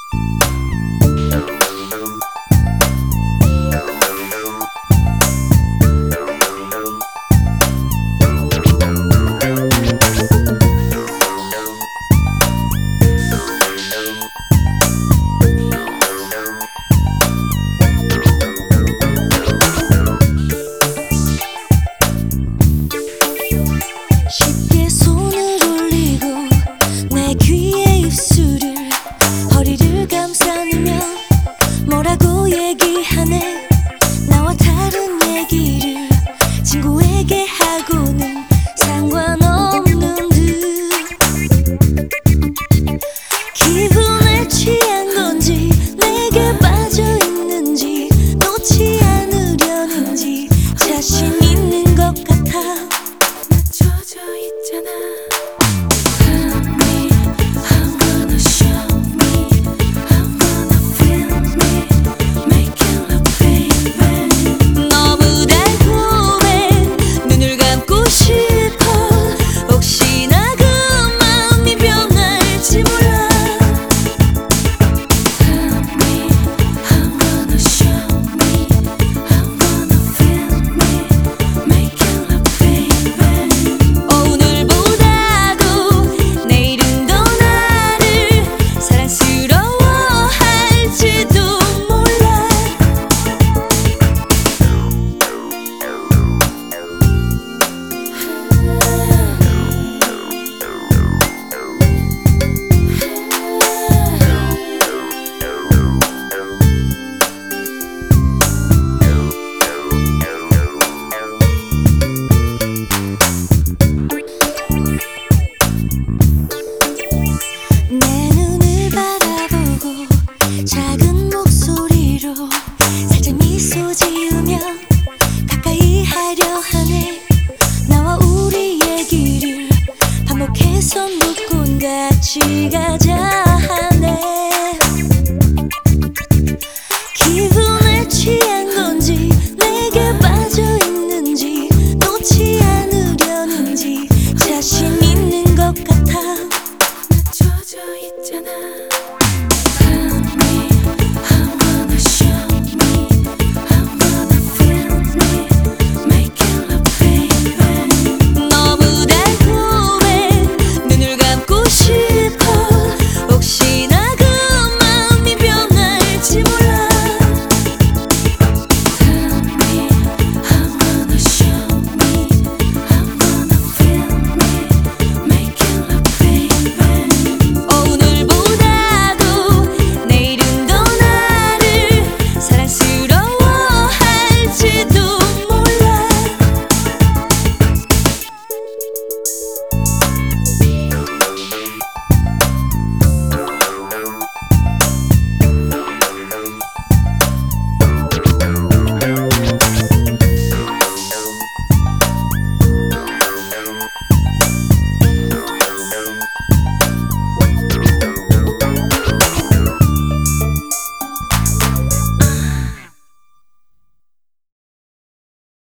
쉽게 손을 올리고 내 귀에 입술을 허리를 감싸누며 뭐라고 얘기하네. 나와 다른 얘기를 친구에게 하고는 상관없는 듯. 기분에 취한 건지 내게 빠져 있는지 놓지 않으려는지 자신 있는 것 같아. 맞춰져 있잖아. Tell me, I'm gonna show me, I'm gonna feel me, making love baby. 너무 달콤해 눈을 감고 싶어. 혹시나 그 마음이 변할지 몰라. Tell me, I'm gonna show me, I'm gonna feel me, making love baby. 오늘보다도 내일은 더 나를 사랑스러워할지도 몰라. 내 눈을 바라보고 작은 목소리로 살짝 미소 지으며 가까이 하려 하네. 나와 우리 얘기를 반복해서 묻곤 같이 가자.